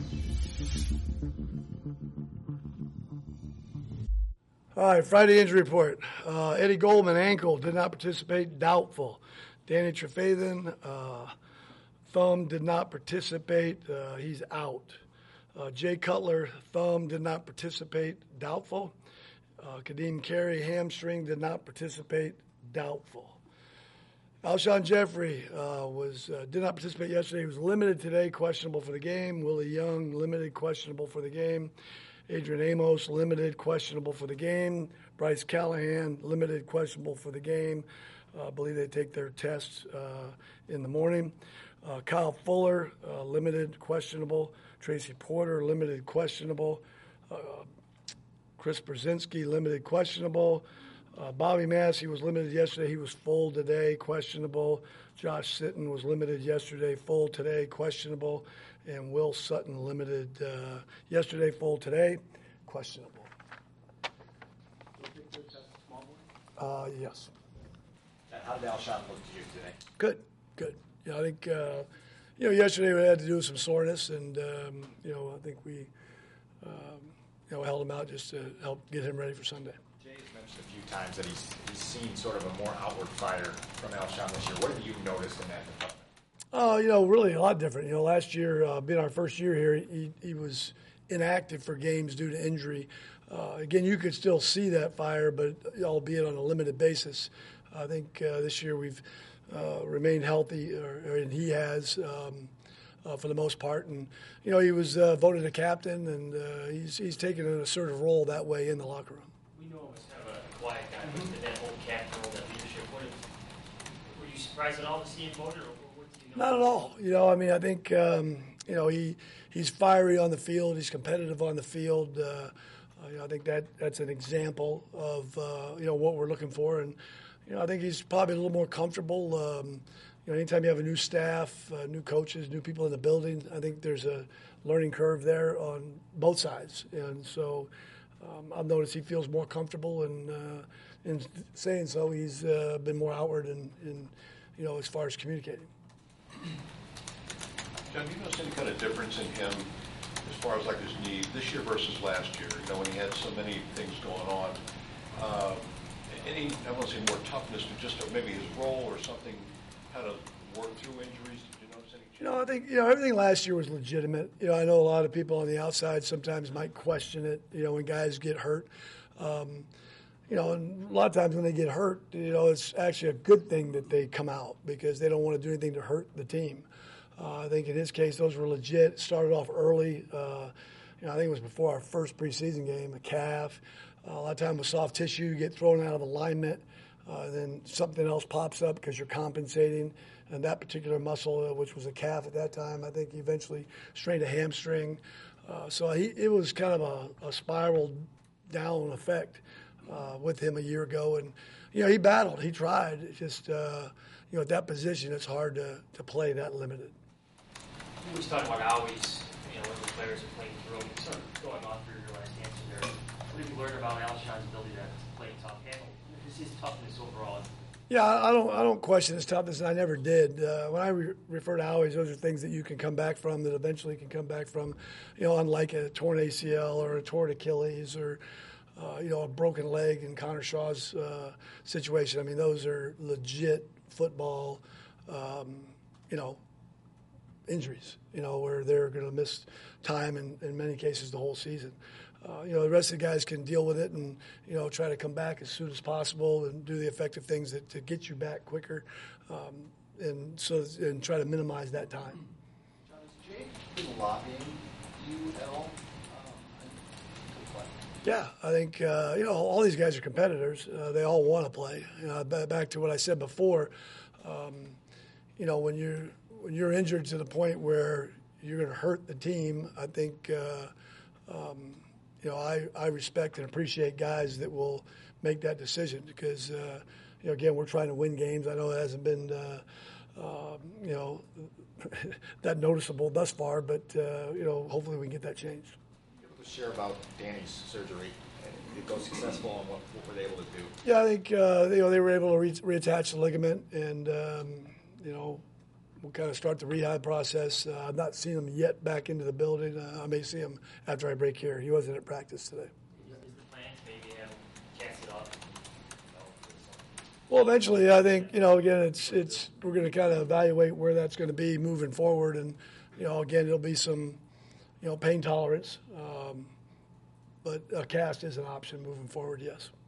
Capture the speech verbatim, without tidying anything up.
All right, Friday injury report. Uh, Eddie Goldman, ankle, did not participate, doubtful. Danny Trevathan, uh, thumb, did not participate, uh, he's out. Uh, Jay Cutler, thumb, did not participate, doubtful. Uh, Kadeem Carey, hamstring, did not participate, doubtful. Alshon Jeffrey uh, was uh, did not participate yesterday. He was limited today, questionable for the game. Willie Young, limited, questionable for the game. Adrian Amos, limited, questionable for the game. Bryce Callahan, limited, questionable for the game. Uh, I believe they take their tests uh, in the morning. Uh, Kyle Fuller, uh, limited, questionable. Tracy Porter, limited, questionable. Uh, Chris Brzezinski, limited, questionable. Uh, Bobby Massey was limited yesterday. He was full today, questionable. Josh Sitton was limited yesterday, full today, questionable. And Will Sutton limited uh, yesterday, full today, questionable. Uh, yes. And how did Alshon look to you today? Good, good. Yeah, I think, uh, you know, yesterday we had to do with some soreness, and, um, you know, I think we, um, you know, held him out just to help get him ready for Sunday. Jay has mentioned a few times that he's, he's seen sort of a more outward fire from Alshon this year. What have you noticed in that department? Oh, you know, really a lot different. You know, last year, uh, being our first year here, he, he was inactive for games due to injury. Uh, again, you could still see that fire, but albeit on a limited basis. I think uh, this year we've uh, remained healthy, or, or, and he has um, uh, for the most part. And, you know, he was uh, voted a captain, and uh, he's, he's taken an assertive role that way in the locker room. We know him as kind of a quiet guy, mm-hmm. but that whole captain role, that leadership, what is, were you surprised at all to see him voted, or what did you know? Not at all. You know, I mean, I think, um, you know, he he's fiery on the field. He's competitive on the field. Uh, uh, you know, I think that that's an example of, uh, you know, what we're looking for. And, you know, I think he's probably a little more comfortable. Um, you know, anytime you have a new staff, uh, new coaches, new people in the building, I think there's a learning curve there on both sides. And so um, I've noticed he feels more comfortable, and uh, in saying so, he's uh, been more outward in, in, you know, as far as communicating. John, do you notice any kind of difference in him as far as like his knee this year versus last year? You know, when he had so many things going on. Uh, any, I won't say more toughness, but just maybe his role or something, how to work through injuries. Did you notice any change? You know, I think, you know, everything last year was legitimate. You know, I know a lot of people on the outside sometimes might question it, you know, when guys get hurt. Um, you know, and a lot of times when they get hurt, you know, it's actually a good thing that they come out because they don't want to do anything to hurt the team. Uh, I think in his case, those were legit. Started off early. Uh, you know, I think it was before our first preseason game, a calf. Uh, a lot of time with soft tissue, you get thrown out of alignment. Uh, then something else pops up because you're compensating. And that particular muscle, uh, which was a calf at that time, I think he eventually strained a hamstring. Uh, so he, it was kind of a, a spiral down effect uh, with him a year ago. And, you know, he battled. He tried. It's just, uh, you know, at that position, it's hard to, to play that limited. We was talking about always, you know, when the players are playing through, sort of going off your, your last answer there. What have you learned about Alshon's ability to play tough handle? Just his toughness overall. Yeah, I don't. I don't question his toughness, and I never did. Uh, when I re- refer to always, those are things that you can come back from, that eventually can come back from. You know, unlike a torn A C L or a torn Achilles or uh, you know, a broken leg in Connor Shaw's uh, situation. I mean, those are legit football. Um, you know. Injuries, you know, where they're going to miss time and in many cases the whole season. Uh, you know, the rest of the guys can deal with it and, you know, try to come back as soon as possible and do the effective things that to get you back quicker, um, and so and try to minimize that time. John, is Jake been lobbying you at all? Um, yeah, I think uh, you know, all these guys are competitors. Uh, they all want to play. You know, back to what I said before. Um, you know, when you're When you're injured to the point where you're going to hurt the team, I think, uh, um, you know, I, I respect and appreciate guys that will make that decision because, uh, you know, again, we're trying to win games. I know it hasn't been, uh, uh, you know, that noticeable thus far, but, uh, you know, hopefully we can get that changed. You able to share about Danny's surgery? Did it go successful, and what, what were they able to do? Yeah, I think, uh, you know, they were able to re- reattach the ligament and, um, you know, we'll kind of start the rehab process. Uh, I've not seen him yet back into the building. Uh, I may see him after I break here. He wasn't at practice today. Is is the plan to maybe have him cast it off? you know, for the summer? Well, eventually, I think, you know, again, it's, it's, we're going to kind of evaluate where that's going to be moving forward. And, you know, again, there'll be some, you know, pain tolerance. Um, but a cast is an option moving forward, yes.